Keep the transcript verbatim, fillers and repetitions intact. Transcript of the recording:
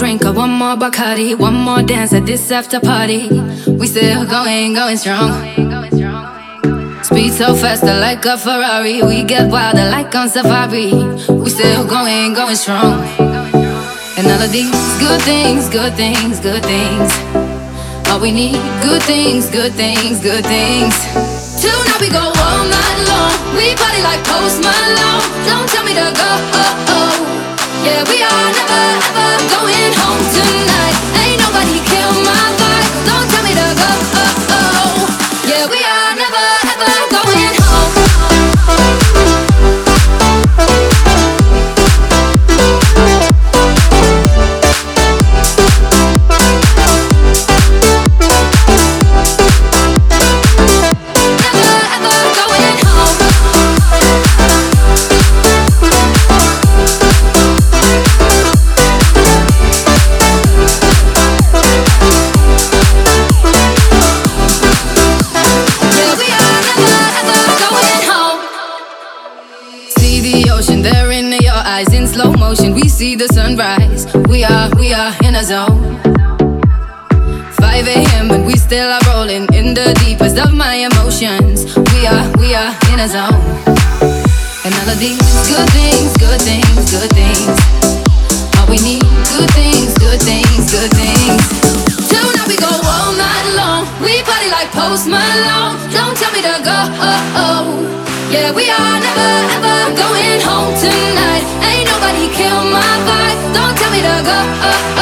drink or one more Bacardi, one more dance at this after party. We still going, going strong. Speed so faster like a Ferrari. We get wilder like on safari. We still going, going strong. And all of these good things, good things, good things. All we need, good things, good things, good things. Tonight we go all night long. We party like Post Malone. Don't tell me to go, oh, oh. Yeah, we are never ever going home tonight. Ain't nobody kill my vibe. Don't tell me to go, oh, oh. Yeah, we are never ever going home. In slow motion, we see the sunrise. We are, we are in a zone. five a.m. and we still are rolling in the deepest of my emotions. We are, we are in a zone. And all of these good things, good things, good things. All we need, good things, good things, good things. Tonight we go all night long. We party like Post Malone. Don't tell me to go, oh, oh. Yeah, we are never ever going home tonight. Ain't nobody kill my vibe. Don't tell me to go, oh,